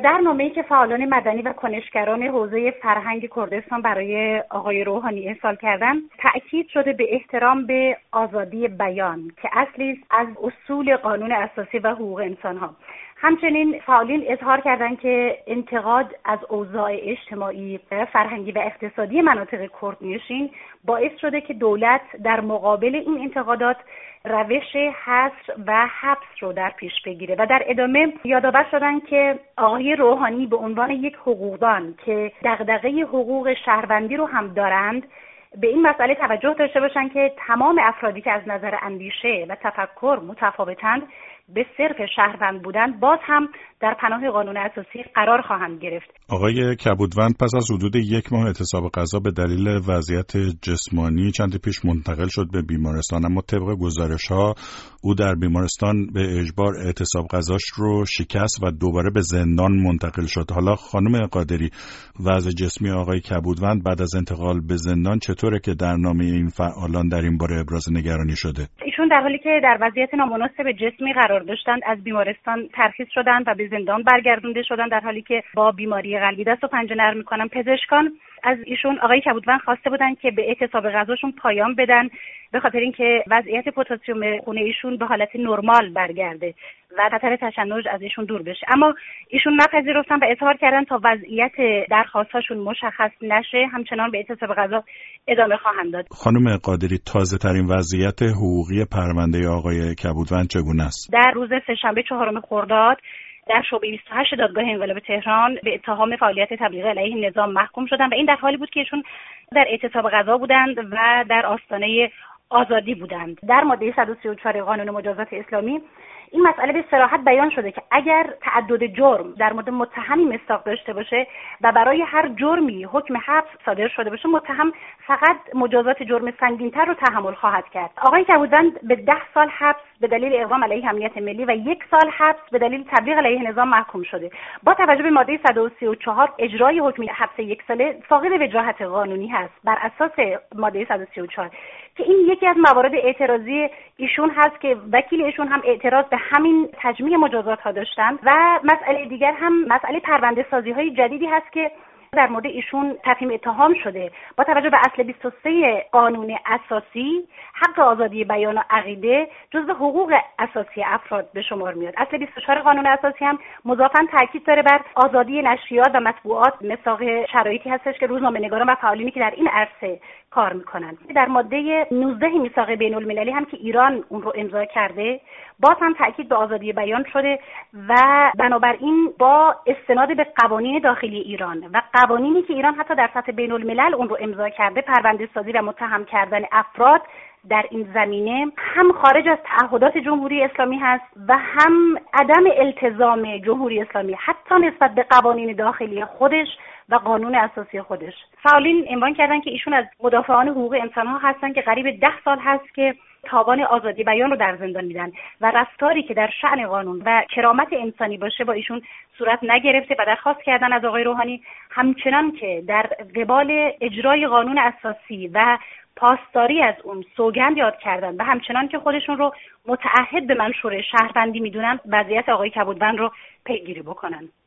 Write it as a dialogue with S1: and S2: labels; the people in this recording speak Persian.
S1: در نامه‌ای که فعالان مدنی و کنشگران حوزه فرهنگ کردستان برای آقای روحانی ارسال کردند، تأکید شده به احترام به آزادی بیان که اصلی است از اصول قانون اساسی و حقوق انسان‌ها. همچنین فعالین اظهار کردند که انتقاد از اوضاع اجتماعی، فرهنگی و اقتصادی مناطق کردنشین باعث شده که دولت در مقابل این انتقادات روش حصر و حبس رو در پیش بگیره و در ادامه یادآور شدند که آقای روحانی به عنوان یک حقوقدان که دغدغه حقوق شهروندی رو هم دارند به این مسئله توجه داشته باشند که تمام افرادی که از نظر اندیشه و تفکر متفاوتند به صرف شهروند بودن باز هم در پناه قانون اساسی قرار خواهند گرفت.
S2: آقای کبودوند پس از حدود 1 ماه اعتصاب غذا به دلیل وضعیت جسمانی چند پیش منتقل شد به بیمارستان، اما طبق گزارش‌ها او در بیمارستان به اجبار اعتصاب غذاش رو شکست و دوباره به زندان منتقل شد. حالا خانم قادری، وضع جسمی آقای کبودوند بعد از انتقال به زندان چطوره که در نامه این فعالان در این باره ابراز نگرانی شده؟
S1: ایشون در حالی که در وضعیت نامناسب جسمی قرار داشتند از بیمارستان ترخیص شدند و به زندان برگردونده شدند، در حالی که با بیماری قلبی دست و پنجه نرم می‌کنن. پزشکان از ایشون آقای کبودوند خواسته بودند که به اعتصاب غذاشون پایان بدن به خاطر اینکه وضعیت پتاسیم خون ایشون به حالت نرمال برگرده و خطر تشنج از ایشون دور بشه، اما ایشون نپذیرفتن و اظهار کردن تا وضعیت درخواستاشون مشخص نشه همچنان به اعتصاب غذا ادامه خواهند داد.
S2: خانم قادری، تازه ترین وضعیت حقوقی پرونده آقای کبودوند چگونه است؟
S1: در روز سه‌شنبه 4 خرداد در شعبه 28 دادگاه انقلاب تهران به اتهام فعالیت تبلیغ علیه نظام محکوم شدند و این در حالی بود که ایشون در اعتصاب غذا بودند و در آستانه آزادی بودند. در ماده 134 قانون مجازات اسلامی این مسئله به صراحت بیان شده که اگر تعدد جرم در مورد متهمی مصداق داشته باشه و برای هر جرمی حکم حبس صادر شده باشه، متهم فقط مجازات جرم سنگین‌تر رو تحمل خواهد کرد. آقای کبودوند به 10 سال حبس به دلیل اقدام علیه امنیت ملی و 1 سال حبس به دلیل تبلیغ علیه نظام محکوم شده. با توجه به ماده 134 اجرای حکم حبس 1 ساله فاقد وجاهت قانونی هست بر اساس ماده 134 که این یکی از موارد اعتراضی ایشون هست که وکیل ایشون هم اعتراض به همین تجمیع مجازات ها داشتن. و مسئله دیگر هم مسئله پرونده سازی های جدیدی هست که در مورد ایشون تفهیم اتهام شده. با توجه به اصل 23 قانون اساسی حق آزادی بیان و عقیده جزو حقوق اساسی افراد به شمار میاد. اصل 24 قانون اساسی هم مضافاً تاکید داره بر آزادی نشریات و مطبوعات مصداق شرایطی هستش که روزنامه‌نگاران و فعالینی که در این عرصه کار میکنن. در ماده 19 میثاق بین‌المللی هم که ایران اون رو امضا کرده باز هم تاکید به آزادی بیان شده و بنابراین با استناد به قوانین داخلی ایران و قوانینی که ایران حتی در سطح بین‌الملل اون رو امضا کرده، پرونده سازی و متهم کردن افراد در این زمینه هم خارج از تعهدات جمهوری اسلامی هست و هم عدم التزام جمهوری اسلامی حتی نسبت به قوانین داخلی خودش و قانون اساسی خودش. فعالین عنوان کردن که ایشون از مدافعان حقوق انسان‌ها هستن که قریب 10 سال هست که تاوان آزادی بیان رو در زندان میدن و رفتاری که در شأن قانون و کرامت انسانی باشه با ایشون صورت نگرفته و درخواست کردن از آقای روحانی همچنان که در قبال اجرای قانون اساسی و پاسداری از اون سوگند یاد کردن و همچنان که خودشون رو متعهد به منشور شهروندی میدونن وضعیت آقای کبودوند رو پیگیری بکنن.